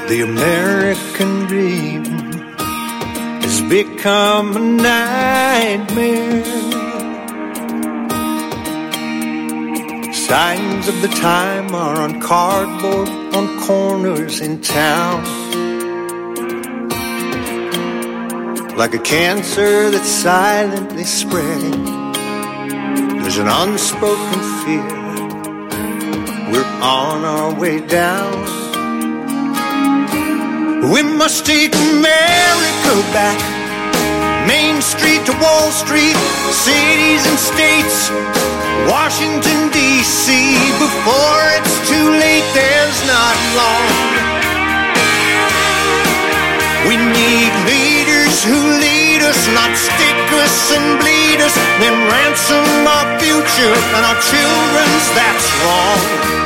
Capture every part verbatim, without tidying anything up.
The American dream has become a nightmare. Signs of the time are on cardboard on corners in town. Like a cancer that's silently spreading, there's an unspoken fear. We're on our way down. We must take America back, Main Street to Wall Street, cities and states, Washington, D C Before it's too late, there's not long. We need leaders who lead us, not stick us and bleed us, then ransom our future and our children's, that's wrong.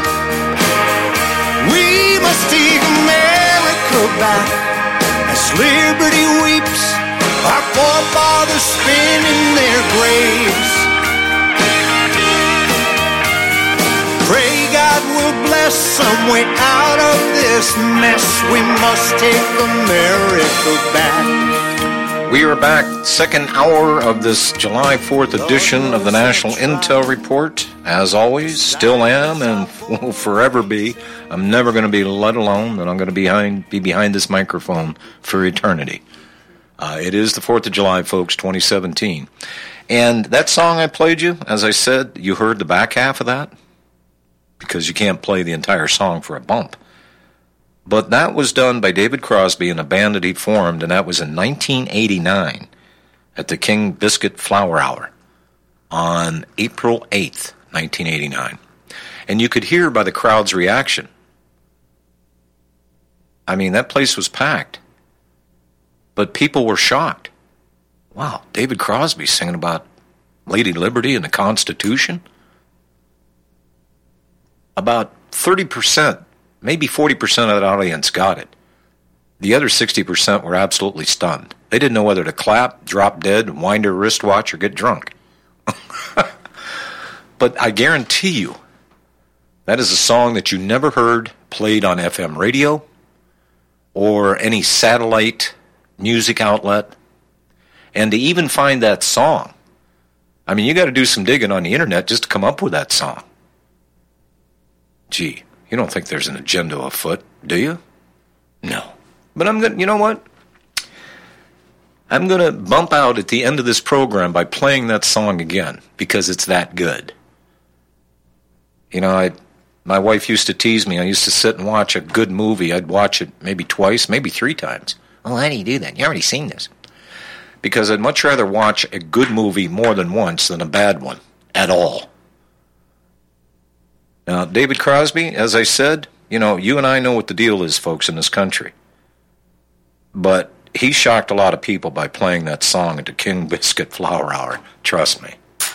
We must take America back as liberty weeps, our forefathers spin in their graves. Pray God will bless some way out of this mess. We must take America back. We are back, second hour of this July fourth edition of the National Intel Report. As always, still am and will forever be. I'm never going to be let alone that I'm going to be behind, be behind this microphone for eternity. Uh, it is the fourth of July, folks, twenty seventeen. And that song I played you, as I said, you heard the back half of that? Because you can't play the entire song for a bump. But that was done by David Crosby in a band that he formed, and that was in nineteen eighty-nine at the King Biscuit Flower Hour on April eighth, nineteen eighty-nine. And you could hear by the crowd's reaction. I mean, that place was packed. But people were shocked. Wow, David Crosby singing about Lady Liberty and the Constitution? About thirty percent, maybe forty percent of that audience got it. The other sixty percent were absolutely stunned. They didn't know whether to clap, drop dead, wind their wristwatch, or get drunk. But I guarantee you, that is a song that you never heard played on F M radio or any satellite music outlet. And to even find that song, I mean, you got to do some digging on the internet just to come up with that song. Gee, you don't think there's an agenda afoot, do you? No. But I'm going to, you know what? I'm going to bump out at the end of this program by playing that song again, because it's that good. You know, I, my wife used to tease me. I used to sit and watch a good movie. I'd watch it maybe twice, maybe three times. Well, how do you do that? You already seen this. Because I'd much rather watch a good movie more than once than a bad one at all. Now, David Crosby, as I said, you know, you and I know what the deal is, folks, in this country. But he shocked a lot of people by playing that song at the King Biscuit Flower Hour. Trust me.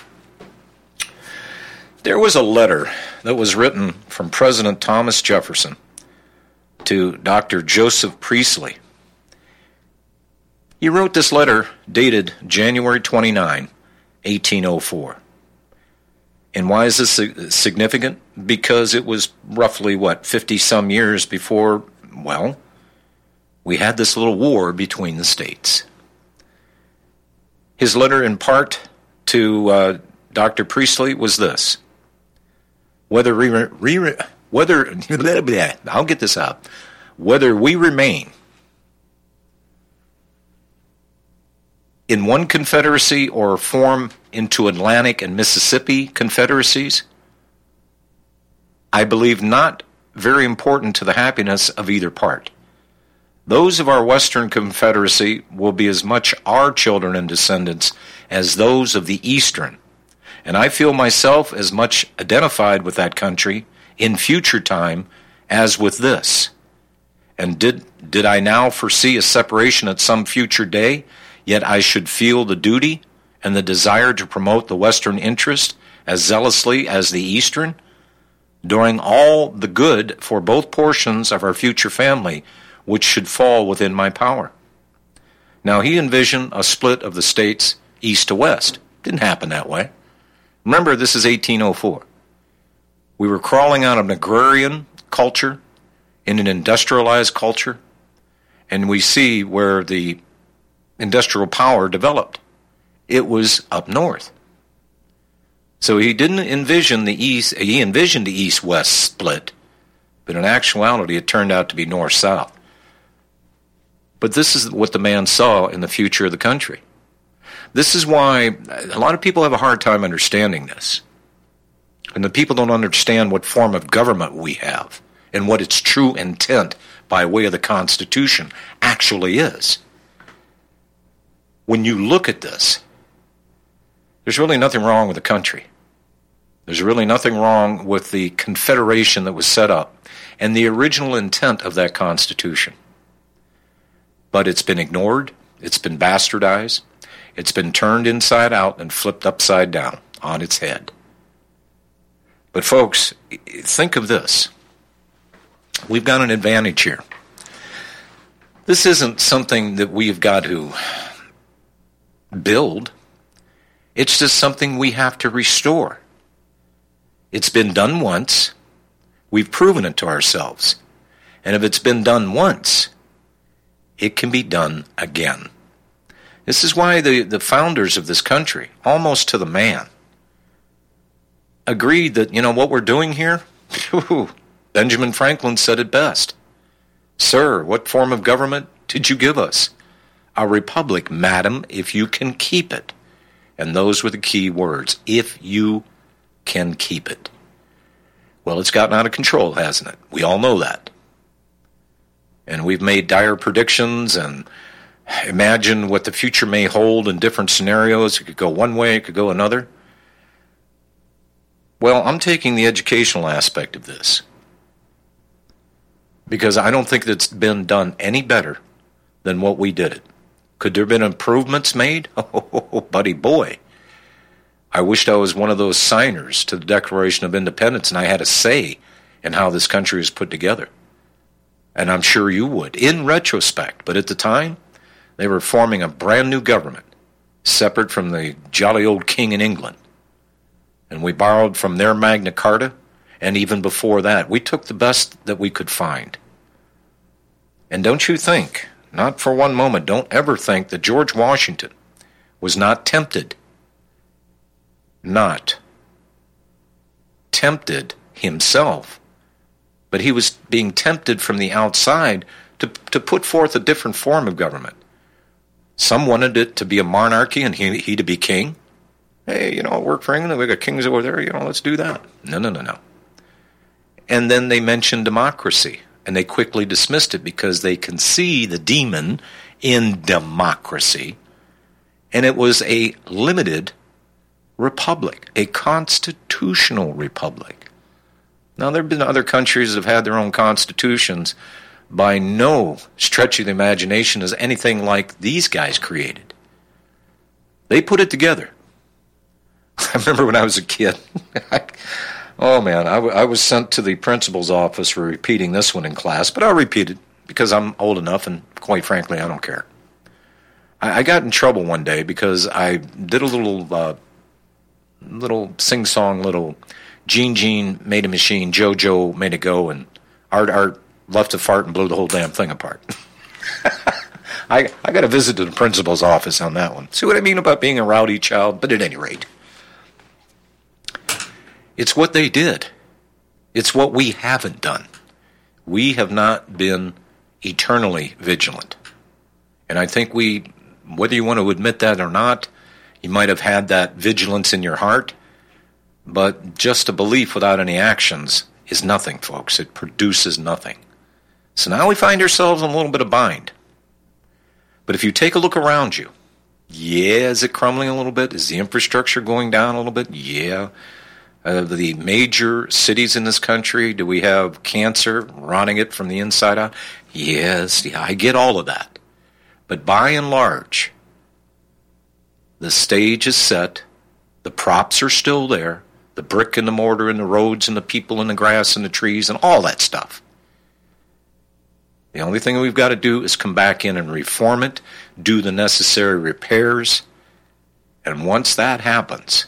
There was a letter that was written from President Thomas Jefferson to Doctor Joseph Priestley. He wrote this letter dated January twenty-ninth, eighteen oh four. And why is this significant? Because it was roughly, what, fifty-some years before, well, we had this little war between the states. His letter, in part, to uh, Doctor Priestley was this. Whether, we re, whether I'll get this out. Whether we remain in one confederacy or form into Atlantic and Mississippi confederacies, I believe not very important to the happiness of either part. Those of our Western Confederacy will be as much our children and descendants as those of the Eastern, and I feel myself as much identified with that country in future time as with this. And did did I now foresee a separation at some future day, yet I should feel the duty and the desire to promote the Western interest as zealously as the Eastern, doing all the good for both portions of our future family, which should fall within my power. Now, he envisioned a split of the states east to west. Didn't happen that way. Remember, this is eighteen oh four. We were crawling out of an agrarian culture in an industrialized culture, and we see where the industrial power developed. It was up north. So he didn't envision the east, he envisioned the east-west split, but in actuality it turned out to be north-south. But this is what the man saw in the future of the country. This is why a lot of people have a hard time understanding this. And the people don't understand what form of government we have and what its true intent by way of the Constitution actually is. When you look at this, there's really nothing wrong with the country. There's really nothing wrong with the confederation that was set up and the original intent of that Constitution. But it's been ignored, it's been bastardized, it's been turned inside out and flipped upside down on its head. But folks, think of this. We've got an advantage here. This isn't something that we've got to build. It's just something we have to restore. It's been done once. We've proven it to ourselves. And if it's been done once, it can be done again. This is why the, the founders of this country, almost to the man, agreed that, you know, what we're doing here, Benjamin Franklin said it best. Sir, what form of government did you give us? A republic, madam, if you can keep it. And those were the key words, if you can keep it. Well, it's gotten out of control, hasn't it? We all know that. And we've made dire predictions and imagined what the future may hold in different scenarios. It could go one way, it could go another. Well, I'm taking the educational aspect of this, because I don't think that's been done any better than what we did it. Could there have been improvements made? Oh, buddy boy. I wished I was one of those signers to the Declaration of Independence and I had a say in how this country is put together. And I'm sure you would, in retrospect. But at the time, they were forming a brand new government, separate from the jolly old king in England. And we borrowed from their Magna Carta, and even before that, we took the best that we could find. And don't you think, not for one moment, don't ever think that George Washington was not tempted, not tempted himself, but he was being tempted from the outside to, to put forth a different form of government. Some wanted it to be a monarchy and he, he to be king. Hey, you know, work for England, we got kings over there, you know, let's do that. No, no, no, no. And then they mentioned democracy, and they quickly dismissed it because they can see the demon in democracy, and it was a limited republic, a constitutional republic. Now, there have been other countries that have had their own constitutions. By no stretch of the imagination is anything like these guys created. They put it together. I remember when I was a kid. oh, man, I, w- I was sent to the principal's office for repeating this one in class, but I'll repeat it because I'm old enough, and quite frankly, I don't care. I, I got in trouble one day because I did a little, uh, little sing-song, little Gene Gene made a machine, JoJo made it go, and Art Art left a fart and blew the whole damn thing apart. I, I got a visit to the principal's office on that one. See what I mean about being a rowdy child? But at any rate, it's what they did. It's what we haven't done. We have not been eternally vigilant. And I think we, whether you want to admit that or not, you might have had that vigilance in your heart, but just a belief without any actions is nothing, folks. It produces nothing. So now we find ourselves in a little bit of bind. But if you take a look around you, yeah, is it crumbling a little bit? Is the infrastructure going down a little bit? Yeah. Uh, the major cities in this country, do we have cancer rotting it from the inside out? Yes, yeah, I get all of that. But by and large, the stage is set, the props are still there, the brick and the mortar and the roads and the people and the grass and the trees and all that stuff. The only thing we've got to do is come back in and reform it, do the necessary repairs, and once that happens,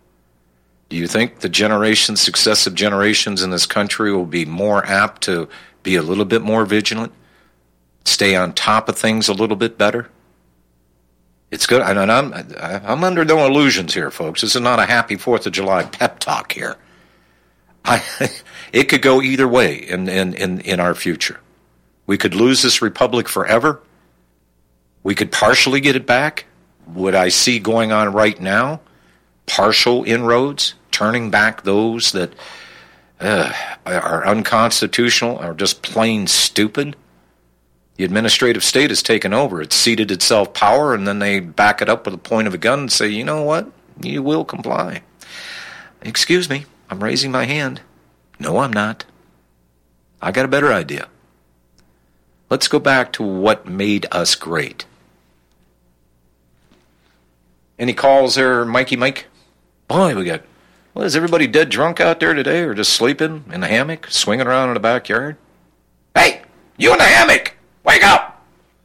do you think the generations, successive generations in this country will be more apt to be a little bit more vigilant, stay on top of things a little bit better. It's good. And I'm, I'm under no illusions here, folks. This is not a happy fourth of July pep talk here. I, it could go either way in, in, in, in our future. We could lose this republic forever. We could partially get it back. What I see going on right now, partial inroads, turning back those that uh, are unconstitutional or just plain stupid. The administrative state has taken over. It's ceded itself power, and then they back it up with a point of a gun and say, you know what? You will comply. Excuse me, I'm raising my hand. No, I'm not. I got a better idea. Let's go back to what made us great. Any calls there, Mikey Mike? Boy, we got, well, is everybody dead drunk out there today or just sleeping in the hammock, swinging around in the backyard? Hey, you in the hammock! Wake up!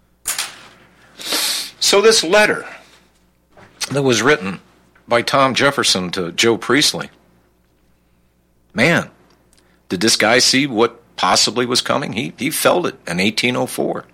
So this letter that was written by Tom Jefferson to Joe Priestley, man, did this guy see what possibly was coming? He, he felt it in eighteen oh four.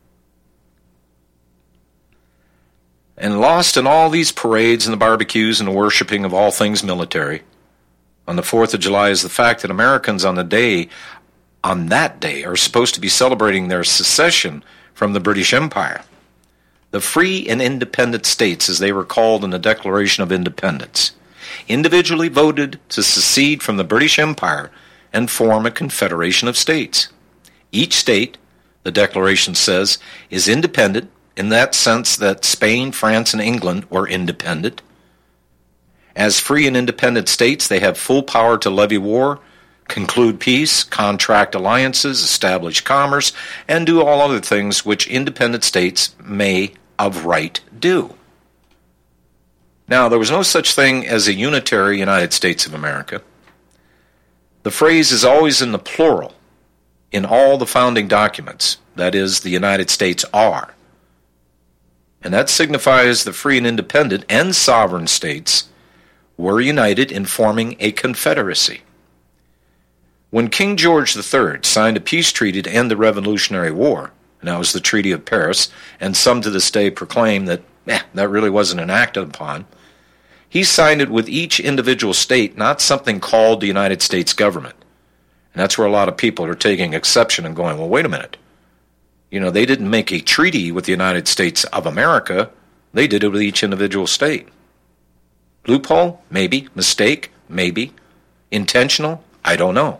And lost in all these parades and the barbecues and the worshiping of all things military, on the fourth of July is the fact that Americans on the day, on that day, are supposed to be celebrating their secession from the British Empire. The free and independent states, as they were called in the Declaration of Independence, individually voted to secede from the British Empire and form a confederation of states. Each state, the Declaration says, is independent in that sense that Spain, France, and England were independent. As free and independent states, they have full power to levy war, conclude peace, contract alliances, establish commerce, and do all other things which independent states may of right do. Now, there was no such thing as a unitary United States of America. The phrase is always in the plural in all the founding documents, that is, the United States are. And that signifies the free and independent and sovereign states were united in forming a confederacy. When King George the Third signed a peace treaty to end the Revolutionary War, and that was the Treaty of Paris, and some to this day proclaim that eh, that really wasn't enacted upon, he signed it with each individual state, not something called the United States government. And that's where a lot of people are taking exception and going, well, wait a minute. You know, they didn't make a treaty with the United States of America. They did it with each individual state. Loophole? Maybe. Mistake? Maybe. Intentional? I don't know.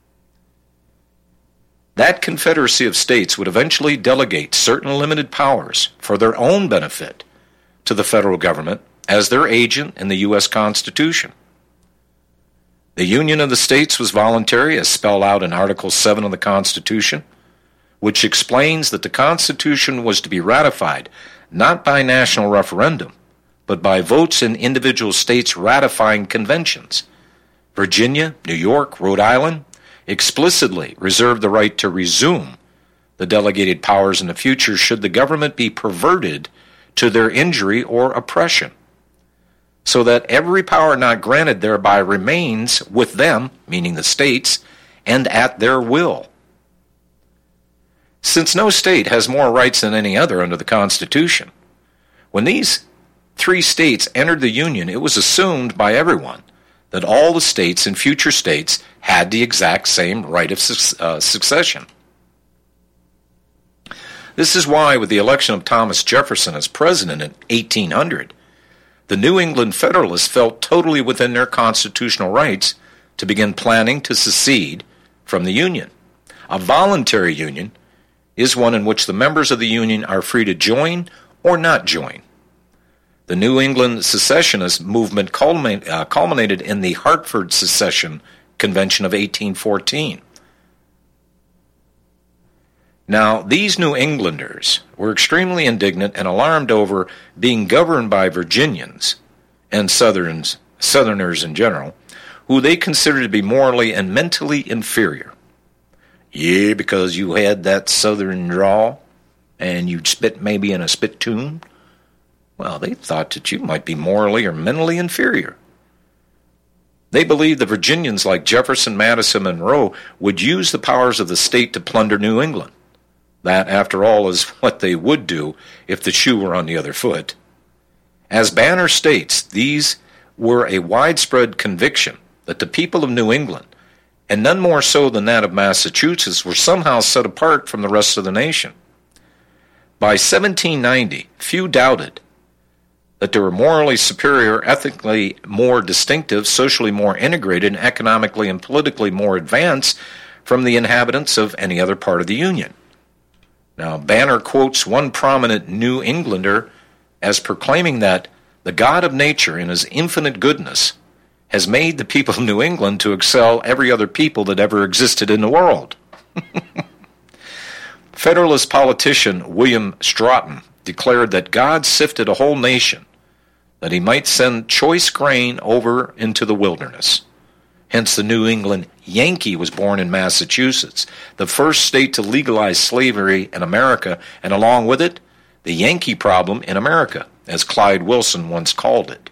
That confederacy of states would eventually delegate certain limited powers for their own benefit to the federal government as their agent in the U S Constitution. The Union of the States was voluntary, as spelled out in Article seven of the Constitution, which explains that the Constitution was to be ratified not by national referendum, but by votes in individual states ratifying conventions. Virginia, New York, Rhode Island explicitly reserved the right to resume the delegated powers in the future should the government be perverted to their injury or oppression, so that every power not granted thereby remains with them, meaning the states, and at their will. Since no state has more rights than any other under the Constitution, when these three states entered the Union, it was assumed by everyone that all the states and future states had the exact same right of su- uh, succession. This is why, with the election of Thomas Jefferson as president in eighteen hundred, the New England Federalists felt totally within their constitutional rights to begin planning to secede from the Union. A voluntary union is one in which the members of the Union are free to join or not join. The New England secessionist movement culminate, uh, culminated in the Hartford Secession Convention of eighteen fourteen. Now, these New Englanders were extremely indignant and alarmed over being governed by Virginians and Southerns, Southerners in general, who they considered to be morally and mentally inferior. Yeah, because you had that Southern drawl and you'd spit maybe in a spittoon. Well, they thought that you might be morally or mentally inferior. They believed the Virginians like Jefferson, Madison, and Monroe would use the powers of the state to plunder New England. That, after all, is what they would do if the shoe were on the other foot. As Banner states, these were a widespread conviction that the people of New England, and none more so than that of Massachusetts, were somehow set apart from the rest of the nation. By seventeen ninety, few doubted that they were morally superior, ethically more distinctive, socially more integrated, and economically and politically more advanced from the inhabitants of any other part of the Union. Now, Banner quotes one prominent New Englander as proclaiming that the God of nature, in his infinite goodness, has made the people of New England to excel every other people that ever existed in the world. Federalist politician William Stratton declared that God sifted a whole nation that he might send choice grain over into the wilderness. Hence the New England Yankee was born in Massachusetts, the first state to legalize slavery in America, and along with it, the Yankee problem in America, as Clyde Wilson once called it.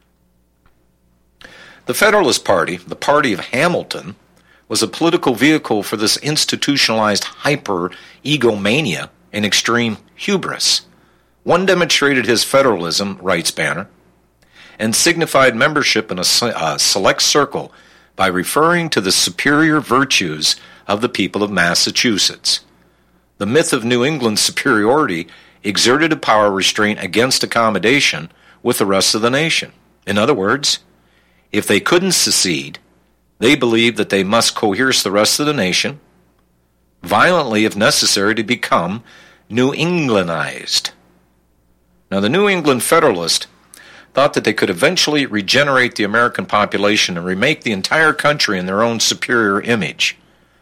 The Federalist Party, the party of Hamilton, was a political vehicle for this institutionalized hyper-egomania and extreme hubris. One demonstrated his federalism, writes Banner, and signified membership in a uh, select circle by referring to the superior virtues of the people of Massachusetts. The myth of New England's superiority exerted a power restraint against accommodation with the rest of the nation. In other words, if they couldn't secede, they believed that they must coerce the rest of the nation, violently if necessary, to become New Englandized. Now, the New England Federalist thought that they could eventually regenerate the American population and remake the entire country in their own superior image.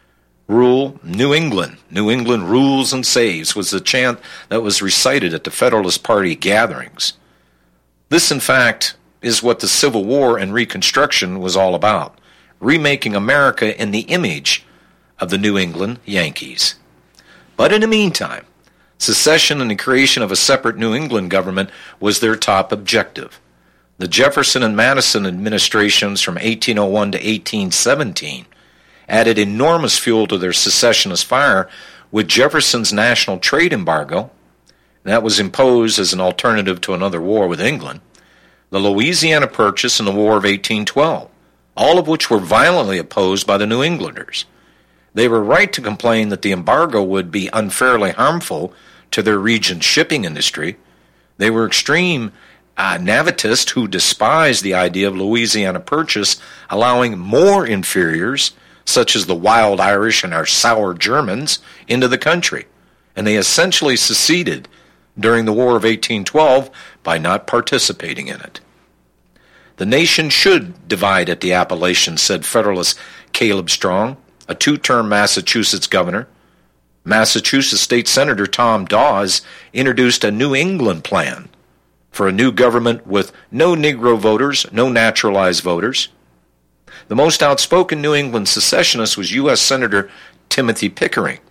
Rule New England. New England rules and saves was the chant that was recited at the Federalist Party gatherings. This, in fact, is what the Civil War and Reconstruction was all about, remaking America in the image of the New England Yankees. But in the meantime, secession and the creation of a separate New England government was their top objective. The Jefferson and Madison administrations from eighteen oh one to eighteen seventeen added enormous fuel to their secessionist fire with Jefferson's national trade embargo. That was imposed as an alternative to another war with England, the Louisiana Purchase, and the War of eighteen twelve, all of which were violently opposed by the New Englanders. They were right to complain that the embargo would be unfairly harmful to their region's shipping industry. They were extreme uh, navitists who despised the idea of Louisiana Purchase allowing more inferiors, such as the wild Irish and our sour Germans, into the country. And they essentially seceded during the War of eighteen twelve by not participating in it. The nation should divide at the Appalachians, said Federalist Caleb Strong, a two-term Massachusetts governor. Massachusetts State Senator Tom Dawes introduced a New England plan for a new government with no Negro voters, no naturalized voters. The most outspoken New England secessionist was U S Senator Timothy Pickering,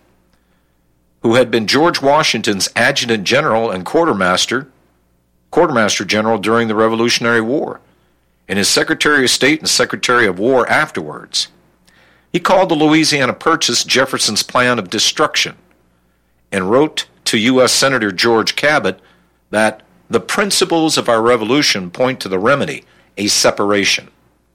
who had been George Washington's adjutant general and quartermaster, quartermaster general during the Revolutionary War, and his Secretary of State and Secretary of War afterwards. He called the Louisiana Purchase Jefferson's plan of destruction and wrote to U S Senator George Cabot that the principles of our revolution point to the remedy, a separation.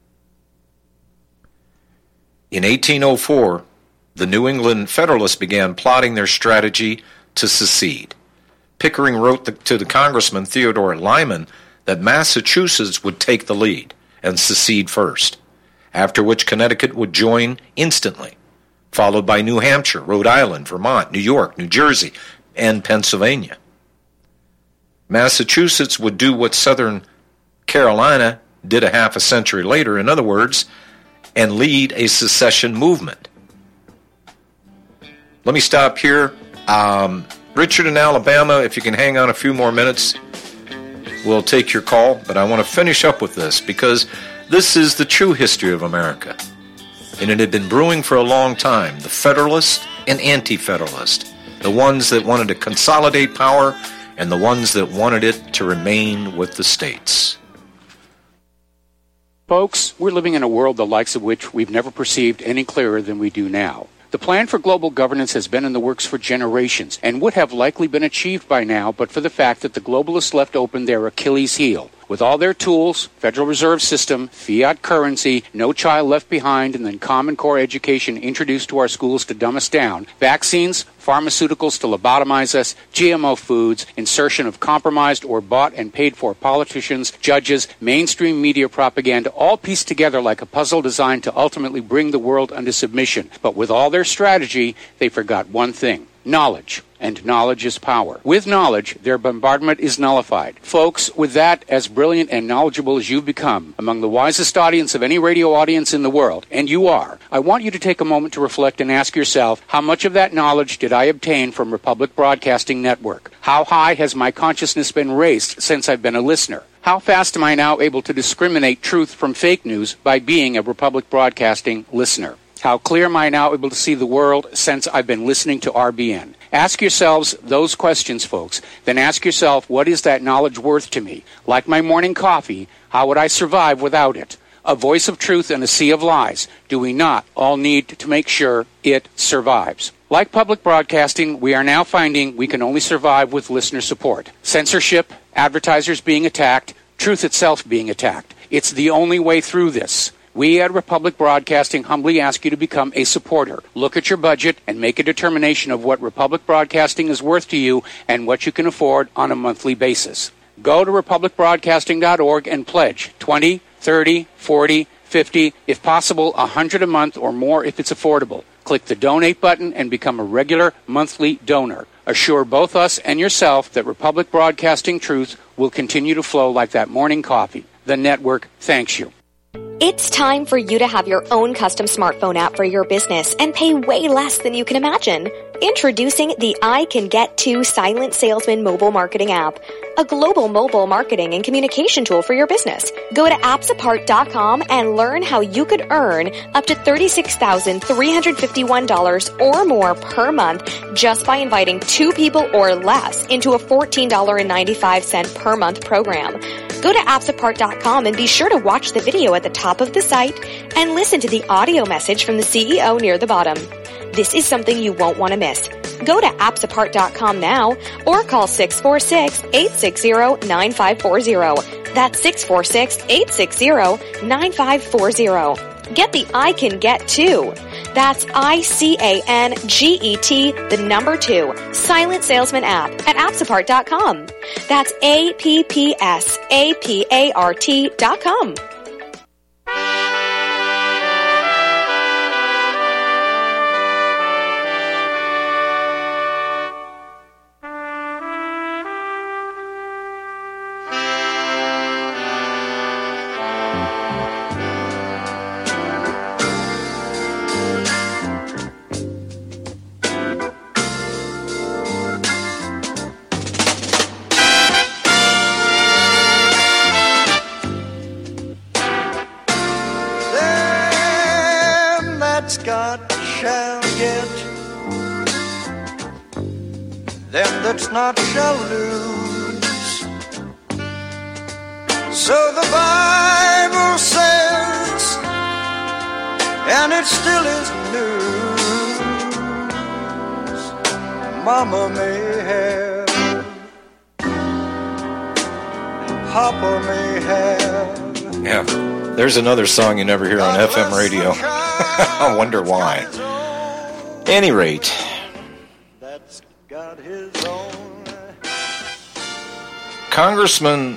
In eighteen oh four, the New England Federalists began plotting their strategy to secede. Pickering wrote the, to the Congressman Theodore Lyman that Massachusetts would take the lead and secede first, after which Connecticut would join instantly, followed by New Hampshire, Rhode Island, Vermont, New York, New Jersey, and Pennsylvania. Massachusetts would do what Southern Carolina did a half a century later, in other words, and lead a secession movement. Let me stop here. Um, Richard in Alabama, if you can hang on a few more minutes, we'll take your call. But I want to finish up with this because this is the true history of America. And it had been brewing for a long time. The Federalist and Anti-Federalist. The ones that wanted to consolidate power and the ones that wanted it to remain with the states. Folks, we're living in a world the likes of which we've never perceived any clearer than we do now. The plan for global governance has been in the works for generations and would have likely been achieved by now but for the fact that the globalists left open their Achilles heel. With all their tools, Federal Reserve System, fiat currency, no child left behind, and then Common Core education introduced to our schools to dumb us down, vaccines, pharmaceuticals to lobotomize us, G M O foods, insertion of compromised or bought and paid for politicians, judges, mainstream media propaganda, all pieced together like a puzzle designed to ultimately bring the world under submission. But with all their strategy, they forgot one thing: knowledge. And knowledge is power. With knowledge, their bombardment is nullified. Folks, with that, as brilliant and knowledgeable as you've become, among the wisest audience of any radio audience in the world, and you are, I want you to take a moment to reflect and ask yourself, how much of that knowledge did I obtain from Republic Broadcasting Network? How high has my consciousness been raised since I've been a listener? How fast am I now able to discriminate truth from fake news by being a Republic Broadcasting listener? How clear am I now able to see the world since I've been listening to R B N? Ask yourselves those questions, folks. Then ask yourself, what is that knowledge worth to me? Like my morning coffee, how would I survive without it? A voice of truth in a sea of lies. Do we not all need to make sure it survives? Like public broadcasting, we are now finding we can only survive with listener support. Censorship, advertisers being attacked, truth itself being attacked. It's the only way through this. We at Republic Broadcasting humbly ask you to become a supporter. Look at your budget and make a determination of what Republic Broadcasting is worth to you and what you can afford on a monthly basis. Go to republic broadcasting dot org and pledge twenty, thirty, forty, fifty, if possible one hundred a month or more if it's affordable. Click the donate button and become a regular monthly donor. Assure both us and yourself that Republic Broadcasting truth will continue to flow like that morning coffee. The network thanks you. It's time for you to have your own custom smartphone app for your business and pay way less than you can imagine. Introducing the I Can Get To Silent Salesman mobile marketing app, a global mobile marketing and communication tool for your business. Go to apps apart dot com and learn how you could earn up to thirty-six thousand three hundred fifty-one dollars or more per month just by inviting two people or less into a fourteen dollars and ninety-five cents per month program. Go to apps apart dot com and be sure to watch the video at the top of the site and listen to the audio message from the C E O near the bottom. This is something you won't want to miss. Go to apps apart dot com now or call six four six, eight six zero, nine five four zero. That's six four six, eight six zero, nine five four zero. Get the I Can Get To. That's I C A N G E T, the number two, Silent Salesman app at apps apart dot com. That's A P P S A P A R T dot com. Not shall lose. So the Bible says, and it still is news. Mama may have, Papa may have. Yeah, there's another song you never hear on F M radio. I wonder why. Any rate, that's got his own. Congressman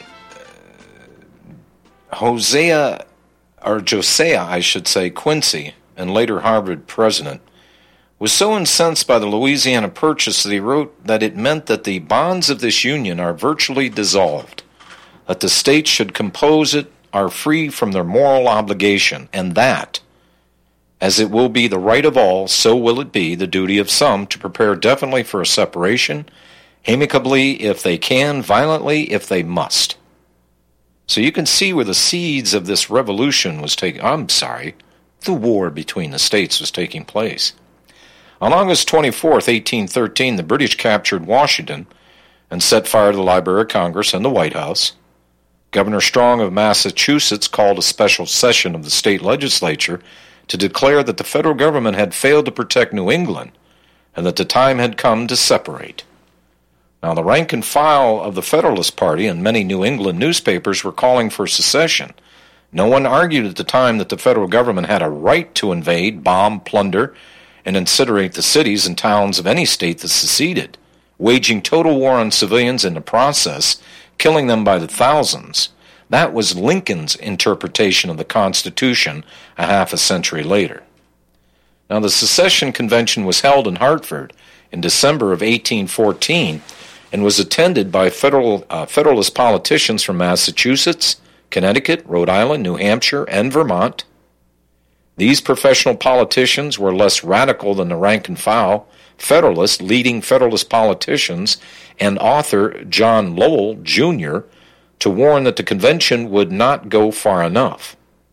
Hosea, or Josiah, I should say, Quincy, and later Harvard president, was so incensed by the Louisiana Purchase that he wrote that it meant that the bonds of this union are virtually dissolved, that the states should compose it are free from their moral obligation, and that, as it will be the right of all, so will it be the duty of some to prepare definitely for a separation, amicably if they can, violently if they must. So you can see where the seeds of this revolution was taking, I'm sorry, the war between the states was taking place. On August twenty-fourth, eighteen thirteen, the British captured Washington and set fire to the Library of Congress and the White House. Governor Strong of Massachusetts called a special session of the state legislature to declare that the federal government had failed to protect New England and that the time had come to separate. Now, the rank and file of the Federalist Party and many New England newspapers were calling for secession. No one argued at the time that the federal government had a right to invade, bomb, plunder, and incinerate the cities and towns of any state that seceded, waging total war on civilians in the process, killing them by the thousands. That was Lincoln's interpretation of the Constitution a half a century later. Now, the secession convention was held in Hartford in December of eighteen fourteen and was attended by federal uh, Federalist politicians from Massachusetts, Connecticut, Rhode Island, New Hampshire, and Vermont. These professional politicians were less radical than the rank and file Federalist, leading Federalist politicians, and author John Lowell, Junior, to warn that the convention would not go far enough.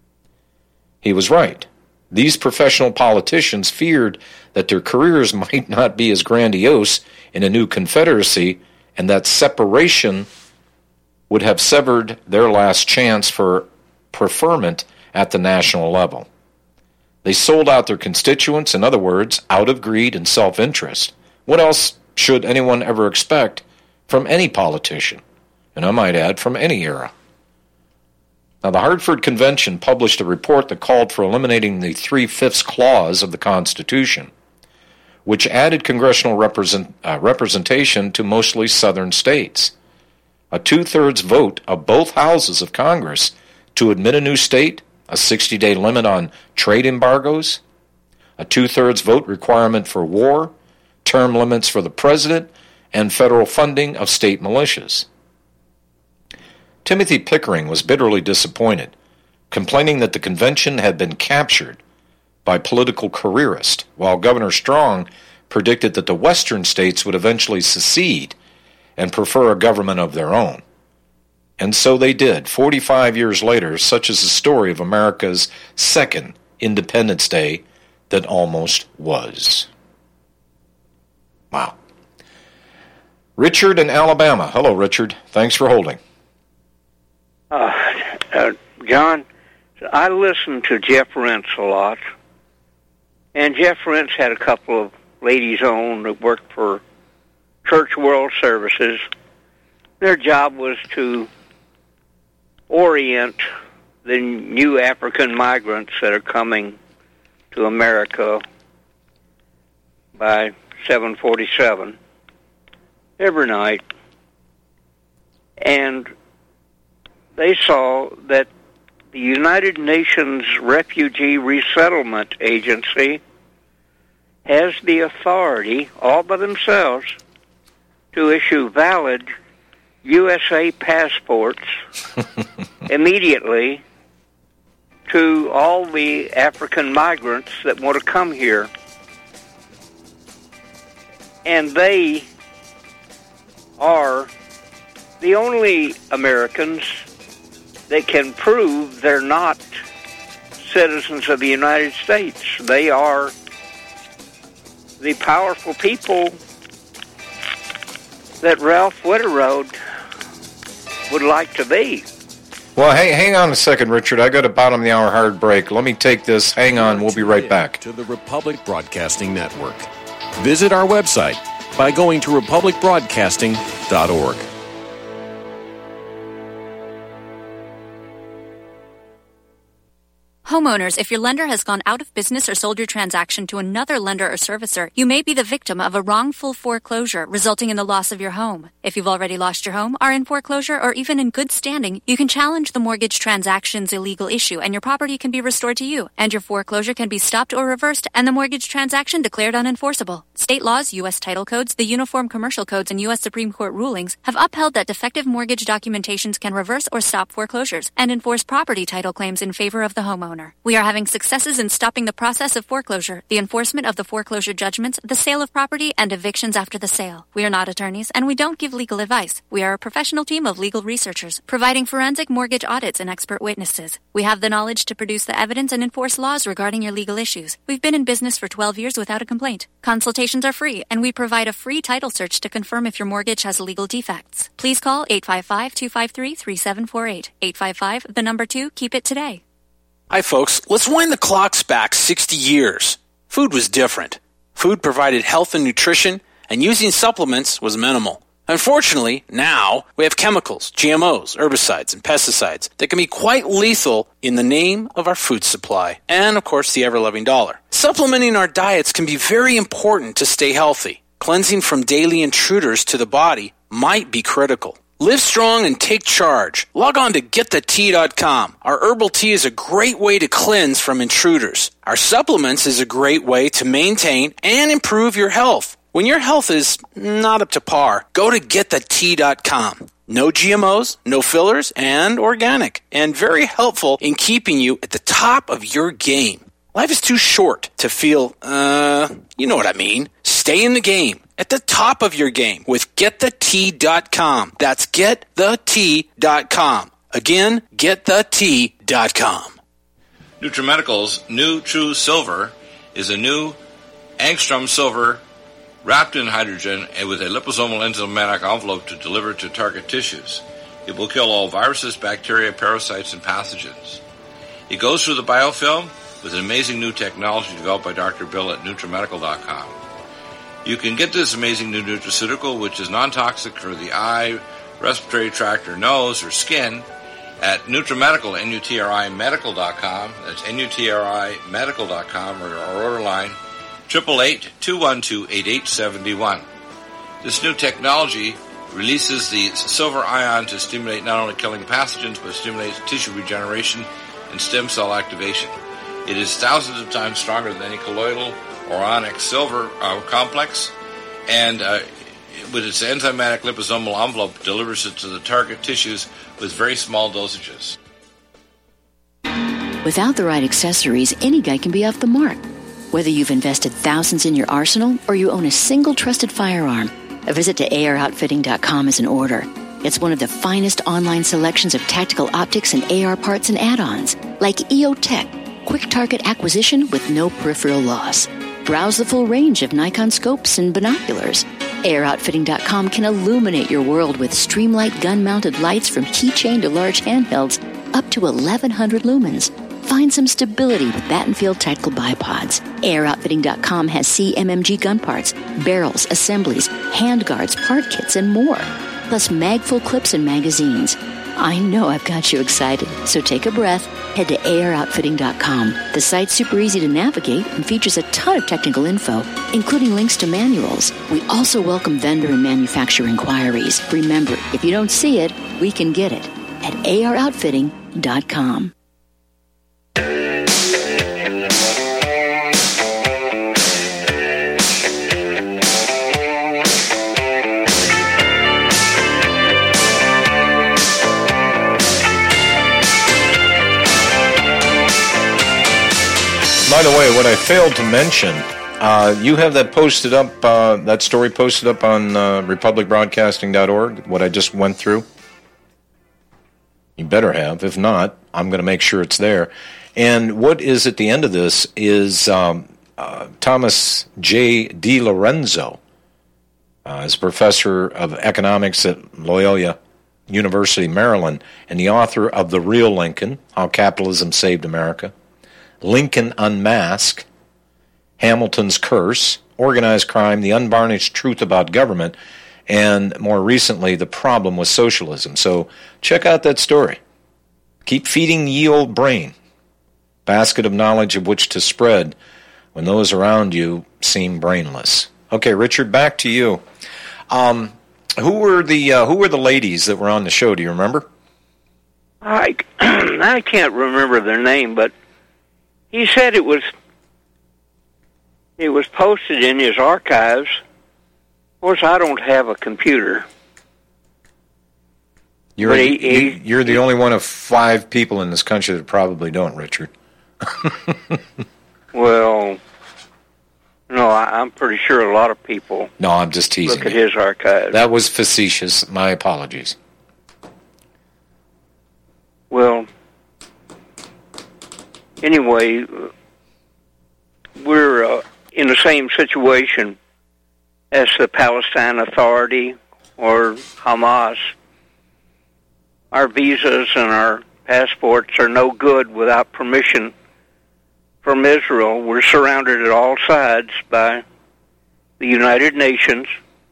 He was right. These professional politicians feared that their careers might not be as grandiose in a new confederacy, and that separation would have severed their last chance for preferment at the national level. They sold out their constituents, in other words, out of greed and self-interest. What else should anyone ever expect from any politician? And I might add, from any era. Now, the Hartford Convention published a report that called for eliminating the three-fifths clause of the Constitution, which added congressional represent, uh, representation to mostly southern states. A two-thirds vote of both houses of Congress to admit a new state, a sixty-day limit on trade embargoes, a two-thirds vote requirement for war, term limits for the president, and federal funding of state militias. Timothy Pickering was bitterly disappointed, complaining that the convention had been captured by political careerists, while Governor Strong predicted that the western states would eventually secede and prefer a government of their own. And so they did. Forty-five years later, such is the story of America's second Independence Day that almost was. Wow. Richard in Alabama. Hello, Richard. Thanks for holding. Uh, uh, John, I listen to Jeff Rentz a lot, and Jeff Rentz had a couple of ladies on that worked for Church World Services. Their job was to orient the new African migrants that are coming to America by seven forty-seven every night. And they saw that the United Nations Refugee Resettlement Agency has the authority, all by themselves, to issue valid U S A passports immediately to all the African migrants that want to come here. And they are the only Americans that can prove they're not citizens of the United States. They are the powerful people that Ralph Witterode would like to be. Well, hey, hang on a second, Richard. I got a bottom of the hour hard break. Let me take this. Hang on. We'll be right back. To the Republic Broadcasting Network. Visit our website by going to republic broadcasting dot org. Homeowners, if your lender has gone out of business or sold your transaction to another lender or servicer, you may be the victim of a wrongful foreclosure, resulting in the loss of your home. If you've already lost your home, are in foreclosure, or even in good standing, you can challenge the mortgage transaction's illegal issue, and your property can be restored to you, and your foreclosure can be stopped or reversed, and the mortgage transaction declared unenforceable. State laws, U S title codes, the Uniform Commercial Codes, and U S Supreme Court rulings have upheld that defective mortgage documentations can reverse or stop foreclosures and enforce property title claims in favor of the homeowner. homeowner. We are having successes in stopping the process of foreclosure, the enforcement of the foreclosure judgments, the sale of property, and evictions after the sale. We are not attorneys, and we don't give legal advice. We are a professional team of legal researchers, providing forensic mortgage audits and expert witnesses. We have the knowledge to produce the evidence and enforce laws regarding your legal issues. We've been in business for twelve years without a complaint. Consultations are free, and we provide a free title search to confirm if your mortgage has legal defects. Please call eight five five, two five three, three seven four eight. eight five five, the number two, keep it today. Hi, folks. Let's wind the clocks back sixty years. Food was different. Food provided health and nutrition, and using supplements was minimal. Unfortunately, now we have chemicals, G M Os, herbicides, and pesticides that can be quite lethal in the name of our food supply and, of course, the ever-loving dollar. Supplementing our diets can be very important to stay healthy. Cleansing from daily intruders to the body might be critical. Live strong and take charge. Log on to get the tea dot com. Our herbal tea is a great way to cleanse from intruders. Our supplements is a great way to maintain and improve your health. When your health is not up to par, go to get the tea dot com. No G M Os, no fillers, and organic, and very helpful in keeping you at the top of your game. Life is too short to feel, uh, you know what I mean. Stay in the game, at the top of your game with get the tea dot com. That's get the tea dot com. Again, get the tea dot com. NutriMedical's new True Silver is a new angstrom silver wrapped in hydrogen and with a liposomal enzymatic envelope to deliver to target tissues. It will kill all viruses, bacteria, parasites, and pathogens. It goes through the biofilm with an amazing new technology developed by Doctor Bill at NutriMedical dot com. You can get this amazing new nutraceutical, which is non-toxic for the eye, respiratory tract, or nose, or skin, at NutriMedical, N U T R I Medical dot com. That's N U T R I Medical dot com, or our order line, eight eight eight, two one two, eight eight seven one. This new technology releases the silver ion to stimulate not only killing pathogens, but stimulates tissue regeneration and stem cell activation. It is thousands of times stronger than any colloidal or onyx silver uh, complex, and uh, with its enzymatic liposomal envelope, delivers it to the target tissues with very small dosages. Without the right accessories, any guy can be off the mark. Whether you've invested thousands in your arsenal or you own a single trusted firearm, a visit to A R outfitting dot com is in order. It's one of the finest online selections of tactical optics and A R parts and add-ons, like E O Tech, quick target acquisition with no peripheral loss. Browse the full range of Nikon scopes and binoculars. A R outfitting dot com can illuminate your world with Streamlight gun-mounted lights from keychain to large handhelds up to eleven hundred lumens. Find some stability with Battenfield Tactical Bipods. A R outfitting dot com has C M M G gun parts, barrels, assemblies, handguards, part kits, and more. Plus mag-full clips and magazines. I know I've got you excited, so take a breath. Head to A R outfitting dot com. The site's super easy to navigate and features a ton of technical info, including links to manuals. We also welcome vendor and manufacturer inquiries. Remember, if you don't see it, we can get it at A R outfitting dot com. By the way, what I failed to mention, uh, you have that posted up, uh, that story posted up on uh, republic broadcasting dot org, what I just went through? You better have. If not, I'm going to make sure it's there. And what is at the end of this is um, uh, Thomas J. DiLorenzo, uh, is a professor of economics at Loyola University, Maryland, and the author of The Real Lincoln, How Capitalism Saved America, Lincoln Unmasked, Hamilton's Curse, Organized Crime, The Unvarnished Truth About Government, and more recently, The Problem with Socialism. So check out that story. Keep feeding the ye old brain, basket of knowledge of which to spread when those around you seem brainless. Okay, Richard, back to you. Um, who were the uh, who were the ladies that were on the show? Do you remember? I I can't remember their name, but he said it was it was posted in his archives. Of course, I don't have a computer. You're he, he, you're the only one of five people in this country that probably don't, Richard. Well, no, I, I'm pretty sure a lot of people No, I'm just teasing look at you. his archives. That was facetious. My apologies. Well, anyway, we're uh, in the same situation as the Palestine Authority or Hamas. Our visas and our passports are no good without permission from Israel. We're surrounded at all sides by the United Nations,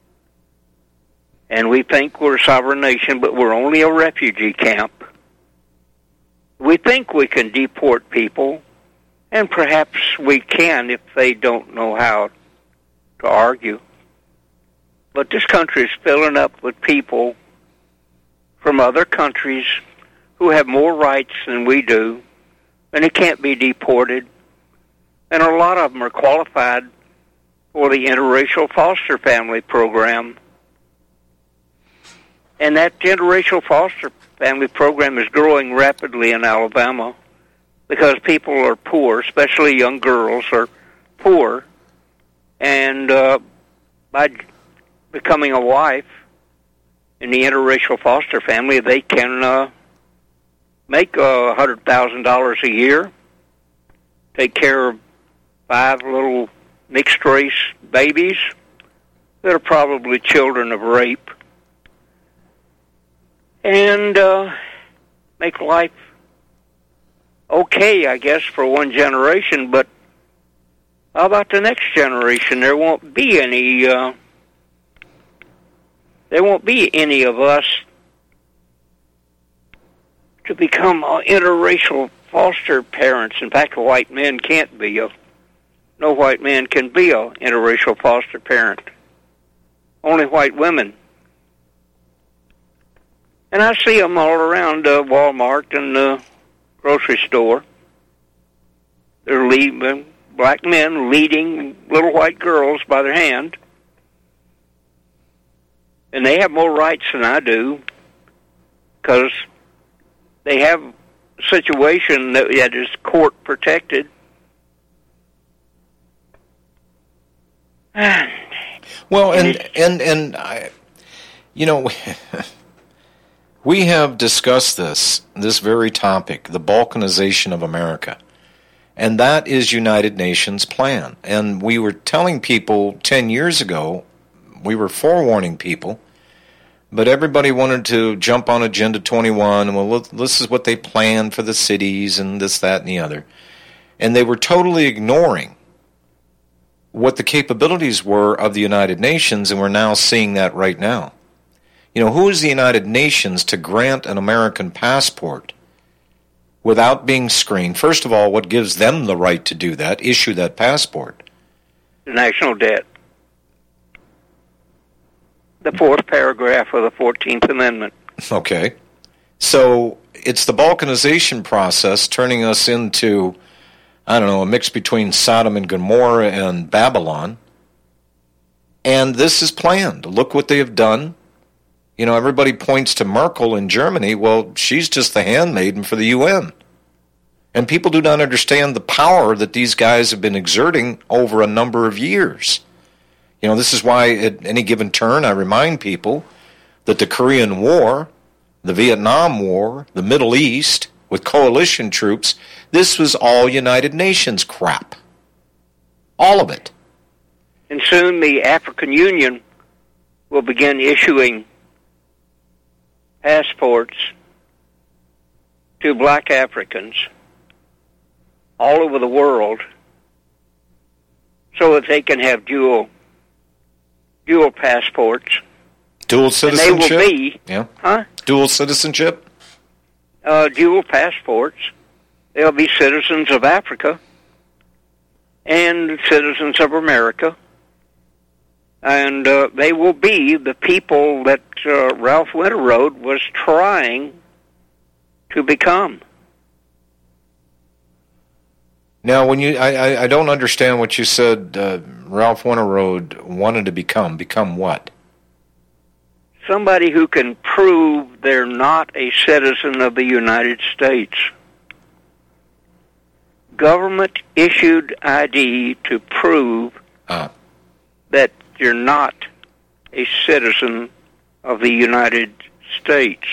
and we think we're a sovereign nation, but we're only a refugee camp. We think we can deport people, and perhaps we can if they don't know how to argue. But this country is filling up with people from other countries who have more rights than we do, and they can't be deported. And a lot of them are qualified for the interracial foster family program. And that interracial foster family program is growing rapidly in Alabama because people are poor, especially young girls are poor, and uh, by becoming a wife in the interracial foster family, they can uh, make uh, one hundred thousand dollars a year, take care of five little mixed-race babies that are probably children of rape, and uh, make life okay, I guess, for one generation. But how about the next generation? There won't be any... Uh, There won't be any of us to become uh, interracial foster parents. In fact, white men can't be. A, no white man can be a interracial foster parent. Only white women. And I see them all around uh, Walmart and the grocery store. They're leading, black men leading little white girls by their hand. And they have more rights than I do because they have a situation that, that is court protected. Well, and, and, and I, you know, we have discussed this, this very topic, the balkanization of America. And that is United Nations plan. And we were telling people ten years ago, we were forewarning people, but everybody wanted to jump on Agenda twenty-one, and well, this is what they planned for the cities, and this, that, and the other. And they were totally ignoring what the capabilities were of the United Nations, and we're now seeing that right now. You know, who is the United Nations to grant an American passport without being screened? First of all, what gives them the right to do that, issue that passport? The national debt. The fourth paragraph of the fourteenth Amendment. Okay. So it's the balkanization process turning us into, I don't know, a mix between Sodom and Gomorrah and Babylon. And this is planned. Look what they have done. You know, everybody points to Merkel in Germany. Well, she's just the handmaiden for the U N. And people do not understand the power that these guys have been exerting over a number of years. You know, this is why at any given turn I remind people that the Korean War, the Vietnam War, the Middle East, with coalition troops, this was all United Nations crap. All of it. And soon the African Union will begin issuing passports to black Africans all over the world so that they can have dual dual passports. Dual citizenship? And they will be, yeah. huh? Dual citizenship? Uh, dual passports. They'll be citizens of Africa and citizens of America. And uh, they will be the people that uh, Ralph Winterrode was trying to become. Now, when you, I, I, I don't understand what you said. Uh, Ralph Winterrode wanted to become. Become what? Somebody who can prove they're not a citizen of the United States. government-issued I D to prove uh. that you're not a citizen of the United States.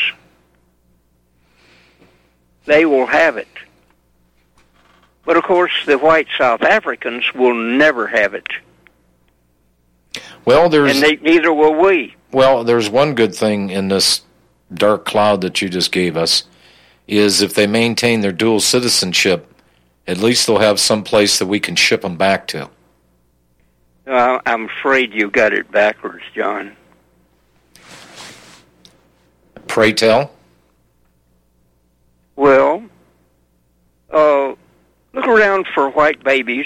They will have it. But, of course, the white South Africans will never have it. Well, there's... And they, neither will we. Well, there's one good thing in this dark cloud that you just gave us, is if they maintain their dual citizenship, at least they'll have some place that we can ship them back to. Uh, I'm afraid you got it backwards, John. Pray tell. Well, uh, look around for white babies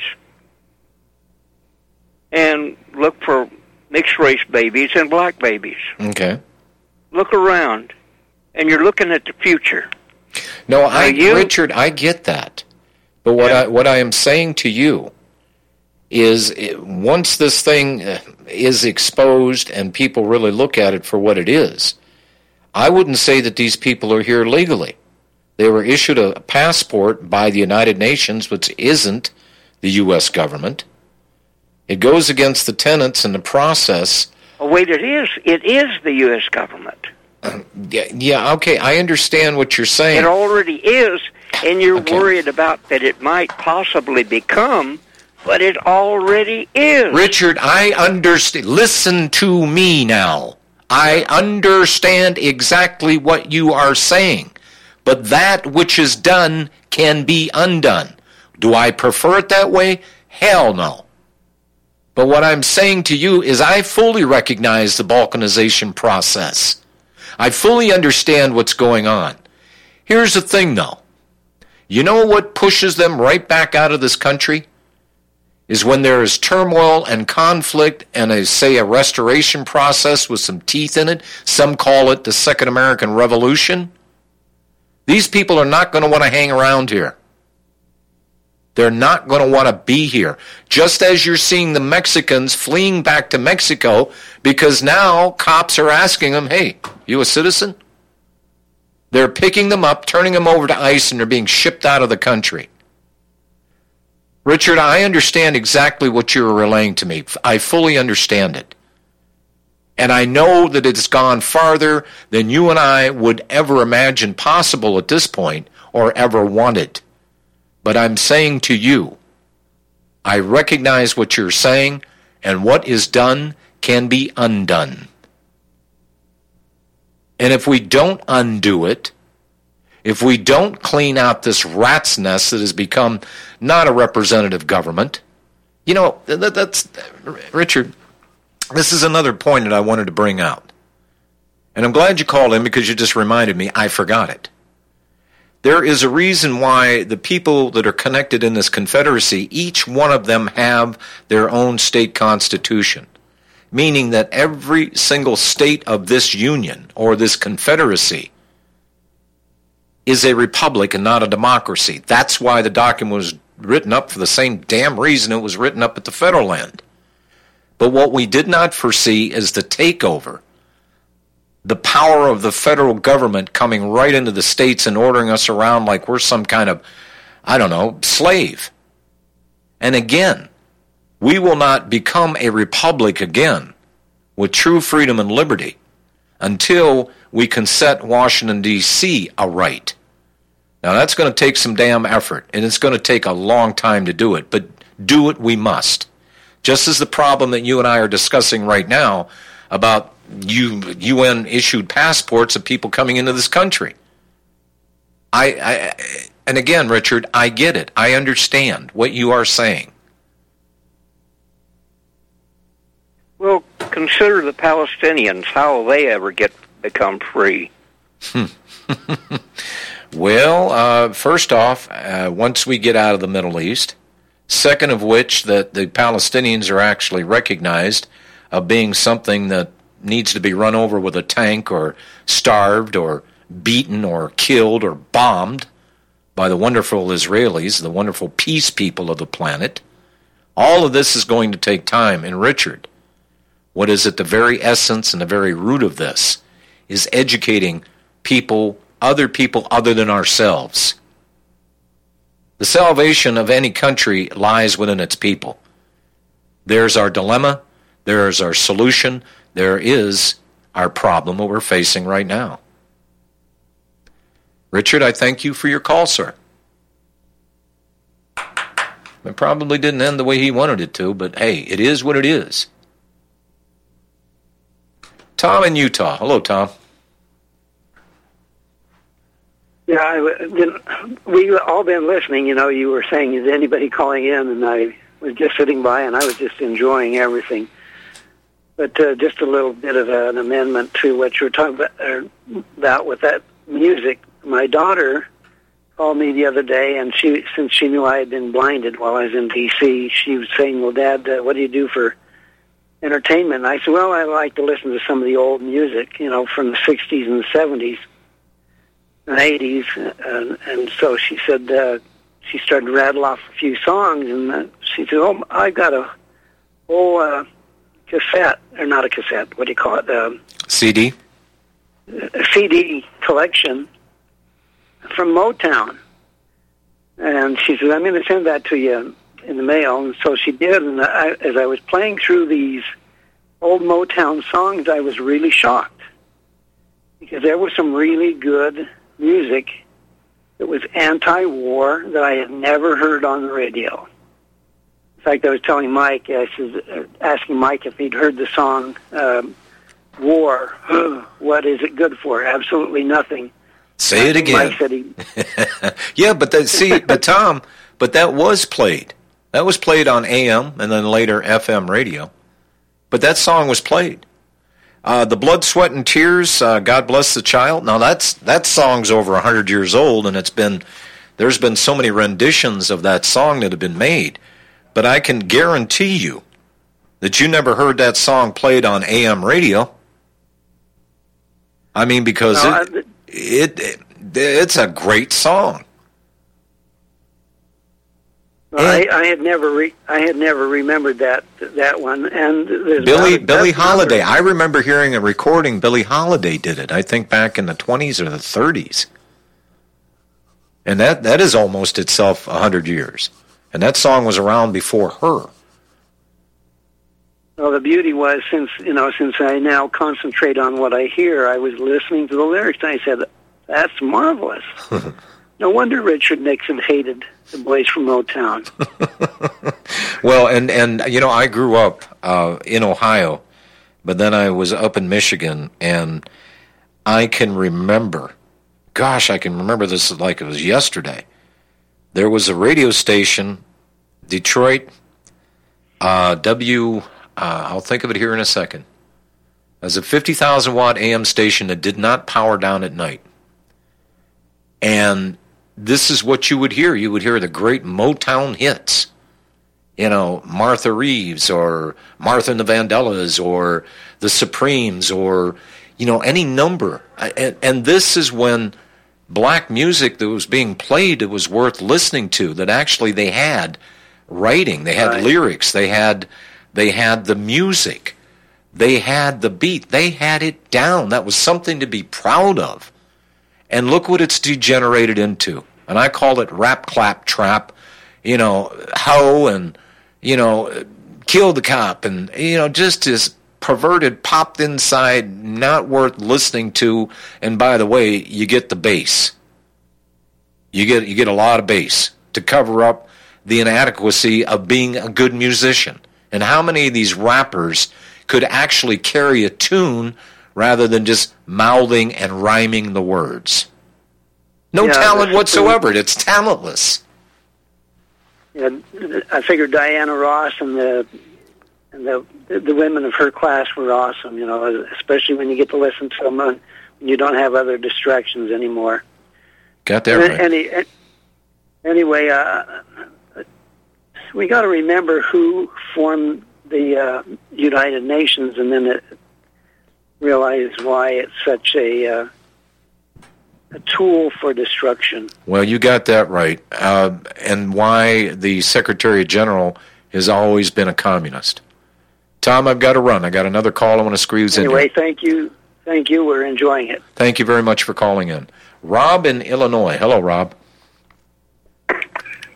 and look for mixed-race babies and black babies. Okay. Look around, and you're looking at the future. No, I, you, Richard, I get that. But what yeah. I what I am saying to you is, it, once this thing is exposed and people really look at it for what it is, I wouldn't say that these people are here legally. They were issued a passport by the United Nations, which isn't the U S government. It goes against the tenets and the process. Oh, wait, it is. It is the U S government. Uh, yeah, yeah, okay, I understand what you're saying. It already is, and you're okay. worried about that it might possibly become, but it already is. Richard, I understand. Listen to me now. I understand exactly what you are saying, but that which is done can be undone. Do I prefer it that way? Hell no. But what I'm saying to you is I fully recognize the balkanization process. I fully understand what's going on. Here's the thing, though. You know what pushes them right back out of this country? Is when there is turmoil and conflict and, a, say, a restoration process with some teeth in it. Some call it the Second American Revolution. These people are not going to want to hang around here. They're not going to want to be here. Just as you're seeing the Mexicans fleeing back to Mexico because now cops are asking them, hey, you a citizen? They're picking them up, turning them over to ICE, and they're being shipped out of the country. Richard, I understand exactly what you're relaying to me. I fully understand it. And I know that it's gone farther than you and I would ever imagine possible at this point or ever wanted. But I'm saying to you, I recognize what you're saying, and what is done can be undone. And if we don't undo it, if we don't clean out this rat's nest that has become not a representative government, you know, that, that's, Richard, this is another point that I wanted to bring out. And I'm glad you called in because you just reminded me I forgot it. There is a reason why the people that are connected in this confederacy, each one of them have their own state constitution, meaning that every single state of this union or this confederacy is a republic and not a democracy. That's why the document was written up for the same damn reason it was written up at the federal end. But what we did not foresee is the takeover, the power of the federal government coming right into the states and ordering us around like we're some kind of, I don't know, slave. And again, we will not become a republic again with true freedom and liberty until we can set Washington, D C aright. Now, that's going to take some damn effort, and it's going to take a long time to do it, but do it we must. Just as the problem that you and I are discussing right now about U N-issued passports of people coming into this country. I, I, and again, Richard, I get it. I understand what you are saying. Well, consider the Palestinians. How will they ever get become free? Well, uh, first off, uh, once we get out of the Middle East, second of which that the Palestinians are actually recognized of being something that needs to be run over with a tank or starved or beaten or killed or bombed by the wonderful Israelis, the wonderful peace people of the planet. All of this is going to take time. And Richard, what is at the very essence and the very root of this is educating people, other people other than ourselves. The salvation of any country lies within its people. There's our dilemma. There's our solution. There is our problem that we're facing right now. Richard, I thank you for your call, sir. It probably didn't end the way he wanted it to, but hey, it is what it is. Tom in Utah. Hello, Tom. Yeah, I, been, we've all been listening. You know, you were saying, is anybody calling in? And I was just sitting by, and I was just enjoying everything. But uh, just a little bit of an amendment to what you were talking about, uh, about with that music. My daughter called me the other day, and she, since she knew I had been blinded while I was in D C, she was saying, well, Dad, uh, what do you do for entertainment? And I said, well, I like to listen to some of the old music, you know, from the sixties and the seventies and eighties. And, and so she said, uh, she started to rattle off a few songs, and uh, she said, oh, I got a whole uh, cassette, or not a cassette, what do you call it? Um, C D? A C D collection from Motown. And she said, I'm going to send that to you in the mail. And so she did, and I, as I was playing through these old Motown songs, I was really shocked, because there was some really good music that was anti-war that I had never heard on the radio. In fact, I was telling Mike, I was asking Mike if he'd heard the song um, War. What is it good for? Absolutely nothing. Say it again. Mike said he... yeah, but that, see, but Tom, but that was played. That was played on A M and then later F M radio. But that song was played. Uh, the Blood, Sweat, and Tears, uh, God Bless the Child. Now that's that song's over a hundred years old, and it's been there's been so many renditions of that song that have been made. But I can guarantee you that you never heard that song played on A M radio. I mean, because no, it, it, it it's a great song. Well, I, I had never re, I had never remembered that that one. And there's Billy not, Billie Holiday. Number. I remember hearing a recording. Billie Holiday did it. I think back in the twenties or the thirties, and that that is almost itself a hundred years. And that song was around before her. Well, the beauty was, since you know, since I now concentrate on what I hear, I was listening to the lyrics, and I said, "That's marvelous." No wonder Richard Nixon hated the boys from Motown. Well, and, and you know, I grew up uh, in Ohio, but then I was up in Michigan, and I can remember, gosh, I can remember this like it was yesterday. There was a radio station, Detroit, uh, W, uh, I'll think of it here in a second. It was a fifty thousand watt A M station that did not power down at night. And this is what you would hear. You would hear the great Motown hits. You know, Martha Reeves or Martha and the Vandellas or the Supremes or, you know, any number. And, and this is when black music that was being played that was worth listening to, that actually they had writing, they had right. lyrics, they had they had the music, they had the beat, they had it down. That was something to be proud of. And look what it's degenerated into. And I call it rap, clap, trap, you know, hoe and, you know, kill the cop. And, you know, just as perverted, popped inside, not worth listening to. And by the way, you get the bass. You get, you get a lot of bass to cover up the inadequacy of being a good musician. And how many of these rappers could actually carry a tune rather than just mouthing and rhyming the words? No yeah, talent whatsoever. True. It's talentless. Yeah, I figured Diana Ross and the and the the women of her class were awesome. You know, especially when you get to listen to them when you don't have other distractions anymore. Got that right. Any, anyway, uh, we got to remember who formed the uh, United Nations, and then it, realize why it's such a uh, a tool for destruction. Well, you got that right, uh, and why the Secretary General has always been a communist. Tom, I've got to run. I got another call I want to squeeze in. Anyway, thank you. Thank you. We're enjoying it. Thank you very much for calling in. Rob in Illinois. Hello, Rob.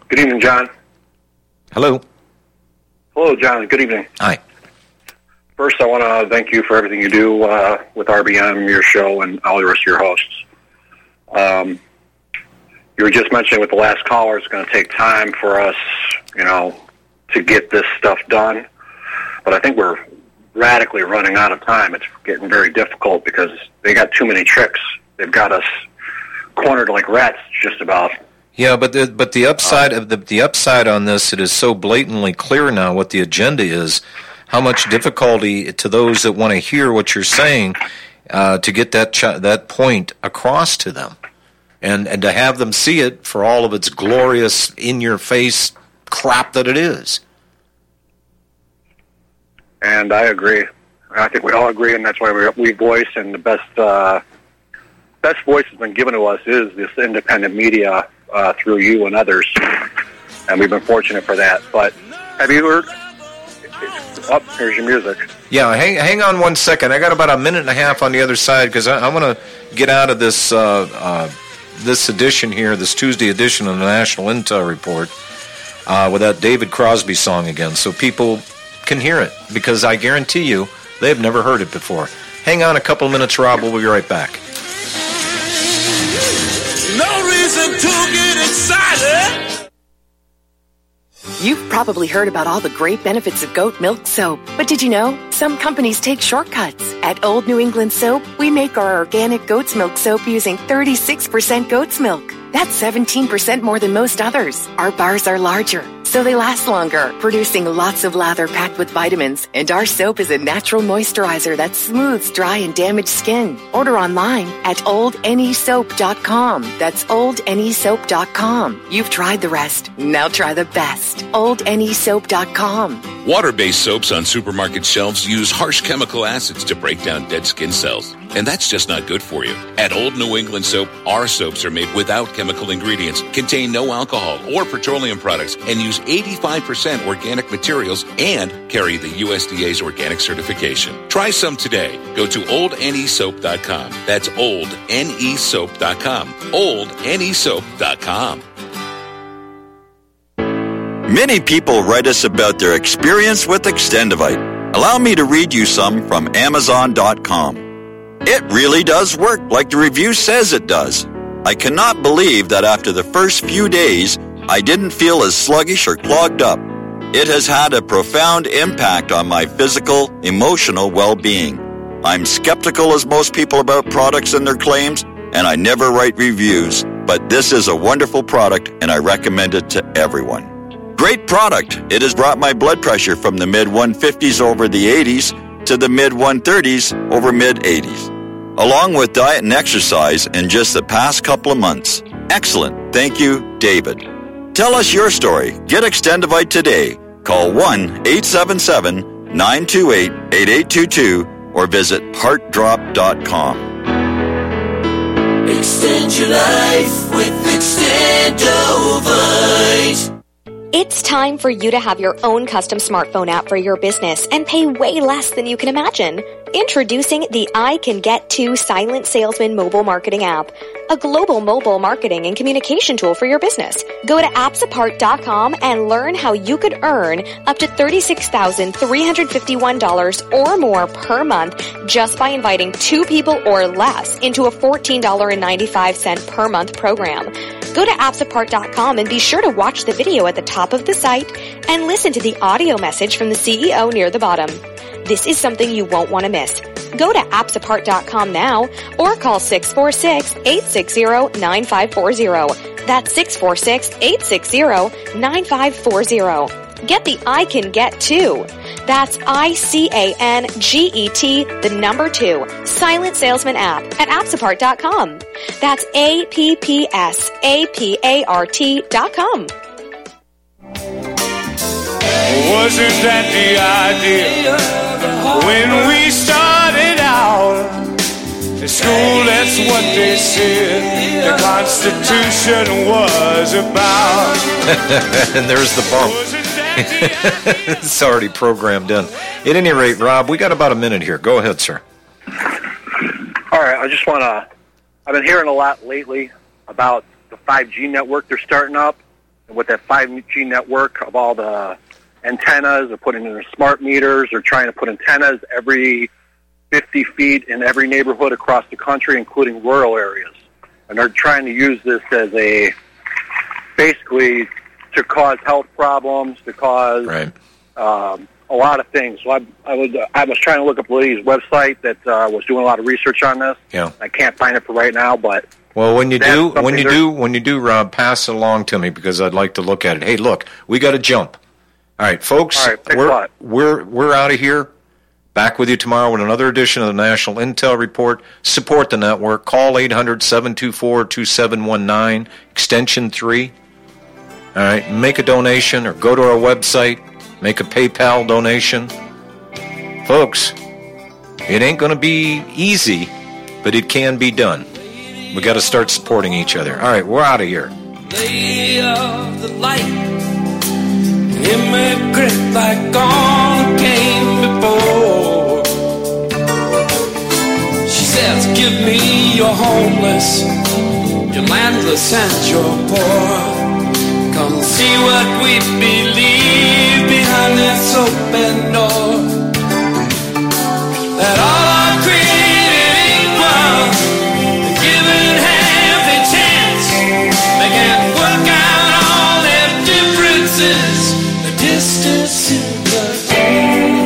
Good evening, John. Hello. Hello, John. Good evening. Hi. First, I want to thank you for everything you do uh, with R B M, your show, and all the rest of your hosts. Um, you were just mentioning with the last caller, it's going to take time for us, you know, to get this stuff done. But I think we're radically running out of time. It's getting very difficult because they got too many tricks. They've got us cornered like rats, just about. Yeah, but the but the upside of the the upside on this, it is so blatantly clear now what the agenda is. How much difficulty to those that want to hear what you're saying uh, to get that ch- that point across to them, and and to have them see it for all of its glorious in your face crap that it is. And I agree. I think we all agree, and that's why we we voice, and the best uh, best voice has been given to us is this independent media. Uh, through you and others, and we've been fortunate for that. But have you heard? Oh, here's your music. Yeah, hang hang on one second. I got about a minute and a half on the other side because I, I want to get out of this uh, uh, this edition here, this Tuesday edition of the National Intel Report, uh, with that David Crosby song again, so people can hear it, because I guarantee you they've never heard it before. Hang on a couple minutes, Rob. We'll be right back. No reason to get excited. You've probably heard about all the great benefits of goat milk soap, but did you know some companies take shortcuts? At Old New England Soap, we make our organic goat's milk soap using thirty-six percent goat's milk. That's seventeen percent more than most others. Our bars are larger, so they last longer, producing lots of lather packed with vitamins. And our soap is a natural moisturizer that smooths dry and damaged skin. Order online at old n e soap dot com. That's old n e soap dot com. You've tried the rest. Now try the best. old n e soap dot com. Water-based soaps on supermarket shelves use harsh chemical acids to break down dead skin cells. And that's just not good for you. At Old New England Soap, our soaps are made without chemical ingredients, contain no alcohol or petroleum products, and use eighty-five percent organic materials and carry the U S D A's organic certification. Try some today. Go to old n e soap dot com. That's old n e soap dot com. old n e soap dot com. Many people write us about their experience with Extendivite. Allow me to read you some from amazon dot com. It really does work like the review says it does. I cannot believe that after the first few days, I didn't feel as sluggish or clogged up. It has had a profound impact on my physical, emotional well-being. I'm skeptical as most people about products and their claims, and I never write reviews, but this is a wonderful product and I recommend it to everyone. Great product. It has brought my blood pressure from the mid one fifties over the eighties to the mid one thirties over mid eighties. Along with diet and exercise in just the past couple of months. Excellent. Thank you, David. Tell us your story. Get Extendivite today. Call one eight seven seven, nine two eight, eight eight two two or visit heart drop dot com. Extend your life with Extendovite. It's time for you to have your own custom smartphone app for your business and pay way less than you can imagine. Introducing the I Can Get To Silent Salesman mobile marketing app, a global mobile marketing and communication tool for your business. Go to apps apart dot com and learn how you could earn up to thirty-six thousand three hundred fifty-one dollars or more per month just by inviting two people or less into a fourteen dollars and ninety-five cents per month program. Go to apps apart dot com and be sure to watch the video at the top of the site and listen to the audio message from the C E O near the bottom. This is something you won't want to miss. Go to apps apart dot com now or call six four six, eight six zero, nine five four zero. That's six four six, eight six zero, nine five four zero. Get the I Can Get To. That's I C A N G E T, the number two, Silent Salesman app at apps apart dot com. That's A P P S A P A R T dot com. Wasn't that the idea when we started out? At school, that's what they said the Constitution was about. And there's the bump. It's already programmed in. At any rate, Rob, we got about a minute here. Go ahead, sir. All right, I just want to, I've been hearing a lot lately about the five G network they're starting up. with that five G network of all the antennas, they're putting in smart meters, they're trying to put antennas every fifty feet in every neighborhood across the country, including rural areas. And they're trying to use this as a, basically, to cause health problems, to cause right. um, a lot of things. So I, I was I was trying to look up the lady's website that uh, was doing a lot of research on this. Yeah. I can't find it for right now, but well, when you do, when you they're- do, when you do, Rob, pass it along to me because I'd like to look at it. Hey, look, we got to jump. All right, folks, All right, thanks a we're lot. we're we're out of here. Back with you tomorrow with another edition of the National Intel Report. Support the network. Call eight hundred, seven two four, two seven one nine, extension three. All right, make a donation or go to our website, make a PayPal donation. Folks, it ain't going to be easy, but it can be done. We got to start supporting each other. All right, we're out of here. Lady of the light, immigrant like all who came before. She says, give me your homeless, your landless and your poor. Come see what we believe behind this open door. That all are created equal, and given half a chance. They can work out all their differences, the distance in the day.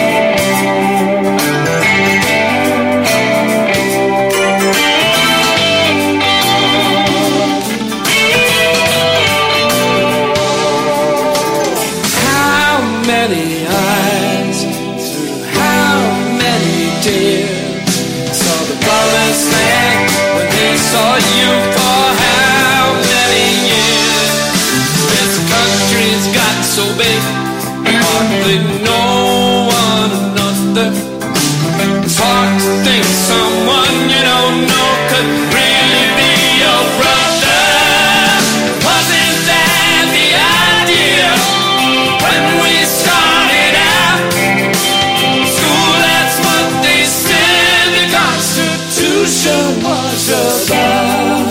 How many eyes through how many tears saw the promised land when they saw you for how many years? This country's got so big, we hardly know one another. It's hard to think someone you don't know could really be your brother. Wasn't that the idea when we started out? School, that's what they said the Constitution was about.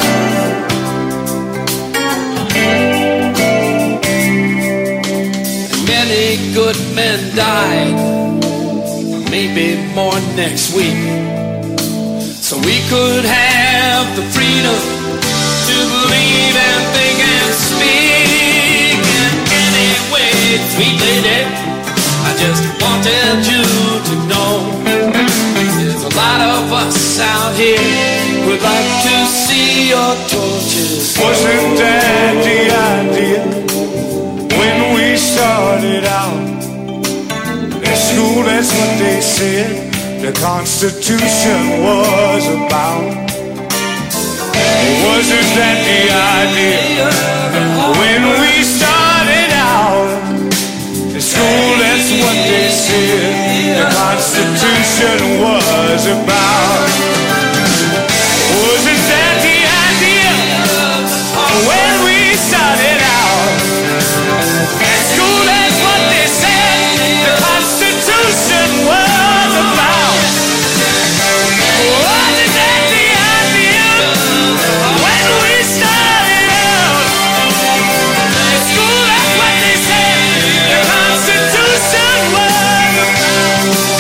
Many good men died, maybe more next week, so we could have the freedom to believe and think and speak. And anyway, sweet lady, I just wanted you to know there's a lot of us out here who'd like to see your torches. Wasn't that the idea when we started out? In school, that's what they said the Constitution was about. Wasn't that the idea when we started out? In school, that's what they said the Constitution was about. Wasn't that the idea when we started out? In school, that's what they said the Constitution was about. Wasn't that the idea when we started out? In school, that's what they said the Constitution was about.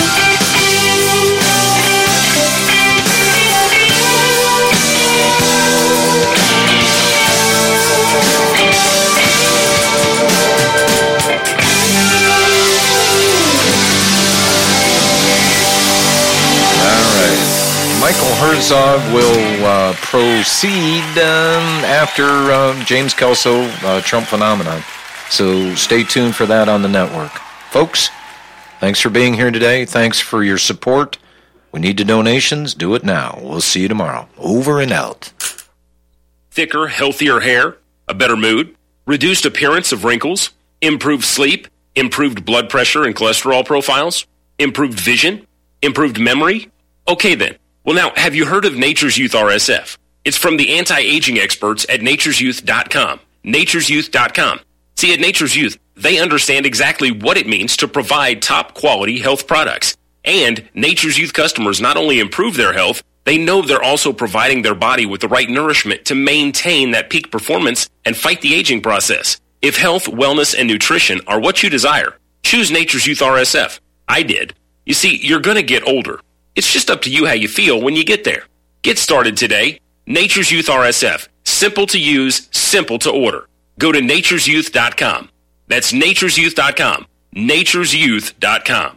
Michael Herzog will uh, proceed um, after uh, James Kelso, uh, Trump Phenomenon. So stay tuned for that on the network. Folks, thanks for being here today. Thanks for your support. We need the donations. Do it now. We'll see you tomorrow. Over and out. Thicker, healthier hair, a better mood, reduced appearance of wrinkles, improved sleep, improved blood pressure and cholesterol profiles, improved vision, improved memory. Okay then. Well, now, have you heard of Nature's Youth R S F? It's from the anti-aging experts at natures youth dot com. natures youth dot com. See, at Nature's Youth, they understand exactly what it means to provide top-quality health products. And Nature's Youth customers not only improve their health, they know they're also providing their body with the right nourishment to maintain that peak performance and fight the aging process. If health, wellness, and nutrition are what you desire, choose Nature's Youth R S F. I did. You see, you're going to get older. It's just up to you how you feel when you get there. Get started today. Nature's Youth R S F. Simple to use, simple to order. Go to natures youth dot com. That's natures youth dot com. natures youth dot com.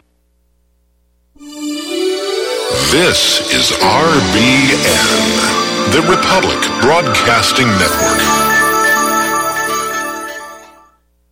This is R B N, the Republic Broadcasting Network.